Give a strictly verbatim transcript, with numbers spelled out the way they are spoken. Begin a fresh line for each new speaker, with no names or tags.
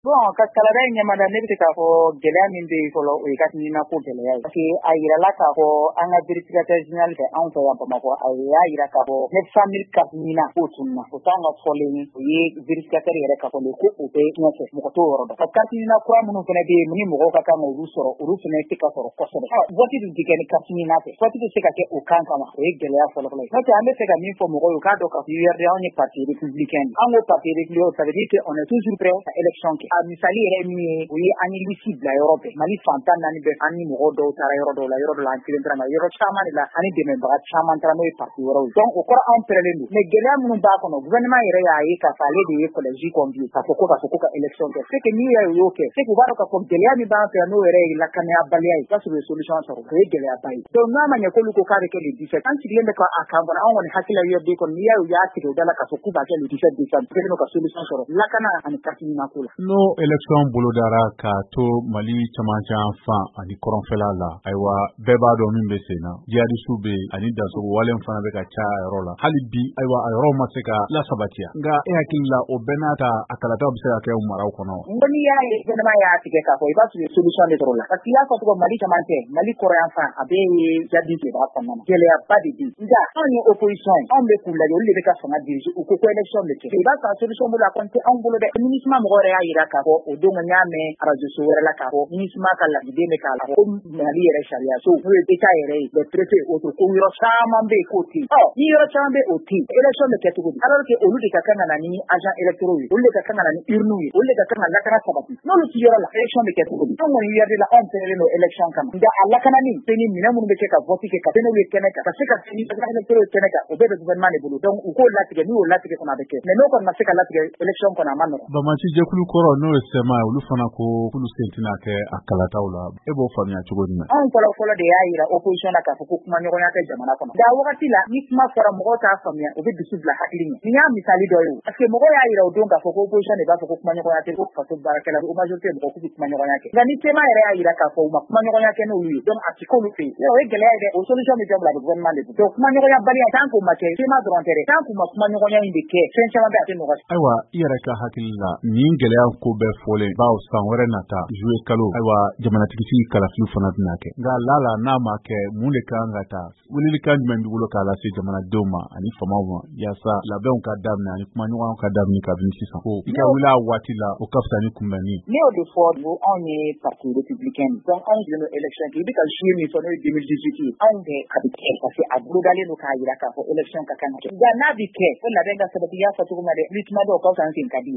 Bon ka kalada ɲamada ne bɛ k'a fɔ gɛlɛya min bɛ fɔlɔ o ye ka ɲinina ko gɛlɛya ye parce que a yirala k'a fɔ an ka vérificateur général fɛ anw fɛ yan Bamakɔ a y'a yira k'a fɔ neuf cent mille carte ɲina k'o tununa o t'anw ka fɔlen o ye vérificateur yɛrɛ ka fɔlen ko o bɛ tiɲɛ fɛ mɔgɔ t'o yɔrɔ dɔn ka carte ɲina kura minnu fana bɛ yen ni mɔgɔw ka kan olu sɔrɔ olu fana tɛ ka sɔrɔ kosɛbɛ vote dun tɛ kɛ ni carte ɲina tɛ vote bɛ se ka kɛ o kan kama o ye gɛlɛya fɔlɔ-fɔlɔ ye n'o tɛ an bɛ fɛ ka min fɔ mɔgɔw ye u k'a dɔn k'a fɔ U R D anw ye parti républicain de an ko parti républicain ça veut dire que on est toujours prêt à élection kɛ a misali yɛrɛ min ye o ye an ye liste bila yɔrɔ bɛɛ Mali fantan naani bɛɛ an ni mɔgɔw dɔw taara yɔrɔ dɔw la yɔrɔ dɔw la an kelen taara yɔrɔ caman de la ani dɛmɛbaga caman taara n'o ye parti wɛrɛw ye donc o kɔrɔ anw pɛrɛlen don mais gɛlɛya minnu b'a kɔnɔ gouvernement yɛrɛ y'a ye k'a fɔ ale de ye collège convié k'a fɔ ko k'a fɔ ko ka élection kɛ c'est que n'i y'a ye o y'o kɛ c'est que u b'a dɔn k'a fɔ gɛlɛya min b'an fɛ yan n'o yɛrɛ ye lakanayabaliya ye i b'a sɔrɔ u ye solution sɔrɔ o ye gɛlɛyaba ye donc n'a ma ɲɛ k'olu ko k'a bɛ kɛ le dix-sept an sigilen bɛ k'a kan kɔnɔ anw kɔni hakili la U R D kɔni n'i y'a ye u y'a tigɛ u da la k'a fɔ k'u b'a kɛ le dix-sept décembre u kɛlen don ka solution sɔrɔ lakana ani carte ɲina ko la
n'o élection bolodara k'a to Mali camancɛ fan ani kɔrɔnfɛla la ayiwa bɛɛ b'a dɔn min bɛ sen na jihadistes bɛ ani dasogo wale fana bɛ ka caya a yɔrɔ la hali bi ayiwa a yɔrɔ ma se ka lasabatiya nka e hakili la o bɛɛ n'a ta a kalataw bɛ se ka kɛ maraw kɔnɔ
n ko n'i y'a ye gouvernement y'a tigɛ k'a fɔ i b'a sɔrɔ solution de sɔrɔ la parce que i y'a fɔ cogo Mali camancɛ Mali kɔrɔyan fan a bɛɛ ye jihadistes de b'a kɔnɔna na gɛlɛyaba de bɛ yen nka anw ye opposition ye anw bɛ k'u lajɛ olu de bɛ ka fanga diriger u ko ko élection bɛ kɛ i b'a sɔrɔ solution bolo a kɔni tɛ anw bolo dɛ MINUSMA mɔgɔ yɛrɛ y'a jira k'a fɔ o don n y'a mɛn radio so wɛrɛ la k'a fɔ MINUSMA ka lasigiden bɛ k'a la ko Mali yɛrɛ sariya so n'o ye État yɛrɛ ye le préfet o ko yɔrɔ caman bɛ yen k'o tɛ yen ɔ ni yɔrɔ caman bɛ yen o tɛ yen élection bɛ kɛ cogo di alors que olu de ka kan ka na ni agents électoraux ye olu de ka kan ka na ni urnes ye olu de ka kan ka lakana sabati n'olu tɛ yɔrɔ la élection bɛ kɛ cogo di anw kɔni U R D la anw pɛrɛlen don élection kama nka a lakanani c'est ni minɛn minnu bɛ kɛ ka vote kɛ ka bɛnɛw ye kɛnɛ kan ka se ka ni agents électoraux ye kɛnɛ kan o bɛɛ bɛ gouvernement de bolo donc u k'o latigɛ n'u y'o latigɛ kɔnɔ a bɛ kɛ mais n'o kɔni ma se ka latigɛ élection kɔnɔ a ma nɔgɔn.
Bamaci jɛkulu kɔrɔ n'o ye sɛma ye olu fana ko k'olu sen tɛna kɛ a kalataw la e b'o faamuya cogo jumɛn?
Anw fɔlɔ-fɔlɔ de y'a jira opposition na k'a fɔ ko kuma ɲɔgɔnya tɛ jamana kɔnɔ nka wagati la ni kuma fɔra mɔgɔw t'a faamuya o bɛ dusu bila hakili ɲɛ nin y'a misali dɔ ye parce que mɔgɔw y'a jira o don k'a fɔ ko opposition de b'a fɔ ko kuma ɲɔgɔnya tɛ ko faso baarakɛla o majorité mɔgɔ k'u bɛ kuma ɲɔgɔnya kɛ nka ni sema yɛrɛ y'a jira k'a fɔ u ma kuma ɲɔgɔnya kɛ n'olu ye donc a ti k'olu fɛ yen o ye gɛlɛya ye dɛ o solution bɛ jɔ bila gouvernement de bolo donc kuma ɲɔgɔnya baliya tant qu'o ma kɛ sema dɔrɔn tɛ dɛ tant qu'u ma kuma ɲɔgɔnya in de kɛ fɛn caman bɛ a tɛ nɔgɔya.
Ayiwa i yɛrɛ ka hakili la nin gɛlɛya ko bɛɛ fɔlen bawo san wɛrɛ nata juillet kalo ayiwa jamanatigitigi kalafili fana bɛna kɛ nka lala n'a ma kɛ mun de kan ka taa welelikan jumɛn b'i bolo k'a lase jamanadenw ma ani famaw ma yaasa labɛnw ka daminɛ ani kuma ɲɔgɔnw ka daminɛ kabini sisan ko i ka wuli a waati la o ka fisa ni kunbɛnni.
Ne y'o de fɔ n ko anw ye parti républicain donc anw sigilen don élection kɛ i bɛ ka jouer min fɔ n'o ye deux mille dix-huit ye anw fɛ a bɛ kɛ parce que a bolodalen don k'a jira k'a fɔ élection ka kan ka kɛ nka n'a bɛ kɛ ko labɛn ka sabati i y'a fɔ cogo min na dɛ ni tuma dɔw ka fisa n sen ka di